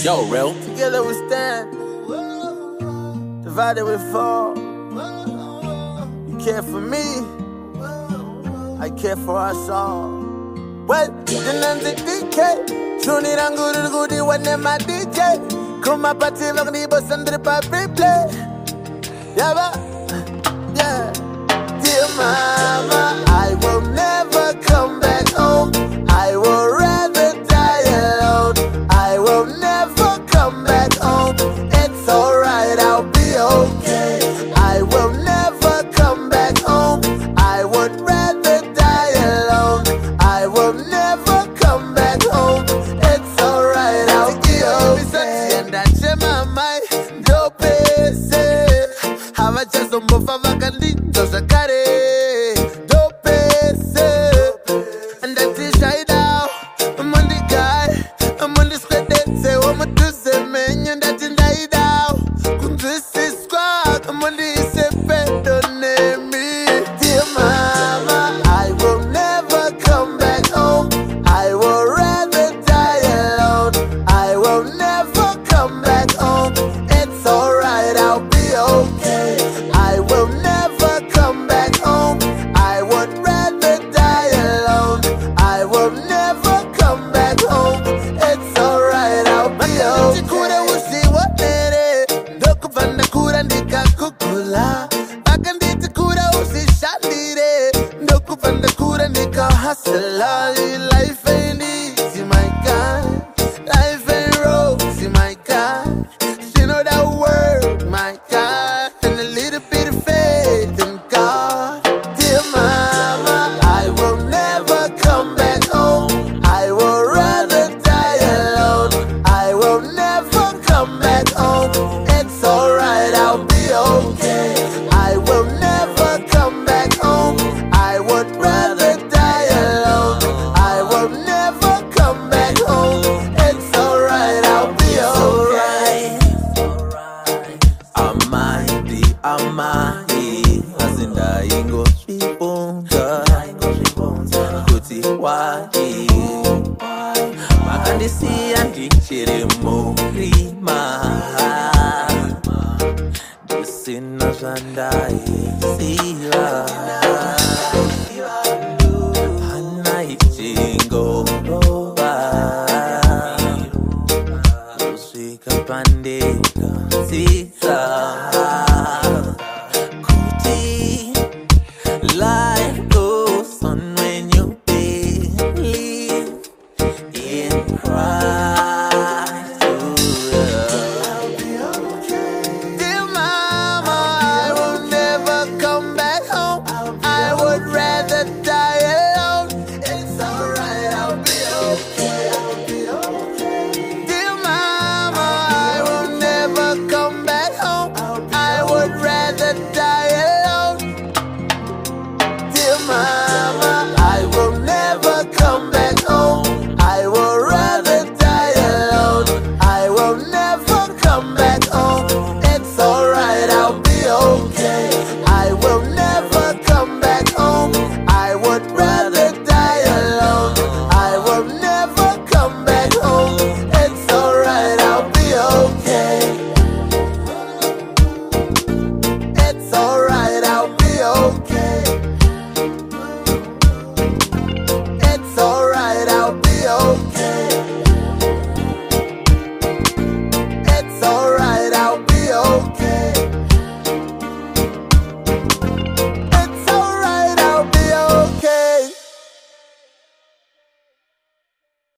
Yo, real. Together we stand, divided we fall. You care for me, I care for us all. Well, Dinanzi DK, Tuni Ranguru Gudi, when my DJ. Kuma Pati Logni Bosandri Pa replay. Yeah, yeah. Dear mama, I will never come back home. I will rather die alone. I will never come back home. It's alright, I'll be okay. I will never come back home. I would rather die alone. I will never come back home. It's alright, I'll be okay. And that's in my mind, dope is it. Have a chance to move a vacant, just a carry. Dope is it. And that's it, shy down. I'm on the guy, I'm on the squad, they say, I'm on the same man, and that's in the down. This is squad, I'm on the same bed, don't name me. Dear mama, I will never come back home. I will rather die alone. I will never come back home. It's alright, I'll be okay. I will never come back home. I would rather die alone. I will never come back home. It's alright, I'll be okay. Kura usi watere, doku vanda kura ndika kukula. Bakanditi kura usi shalire, doku vanda kura ndika hasala. Life ain't easy, my God. Life ain't rosy, my God. She know that word, my God. And a little bit of faith in God. Dear mama, I will never come back home. I will rather die alone. I will never come back home. It's alright, I'll be okay. I will never come back home. I would rather die alone. I will never come back home. It's alright, I'll be alright. Amai, azinda ingo shipunga, kuti wai, makandisi andi chirimo rima, disina zandai sila, hanai chingo roba, musika pandeka sisa.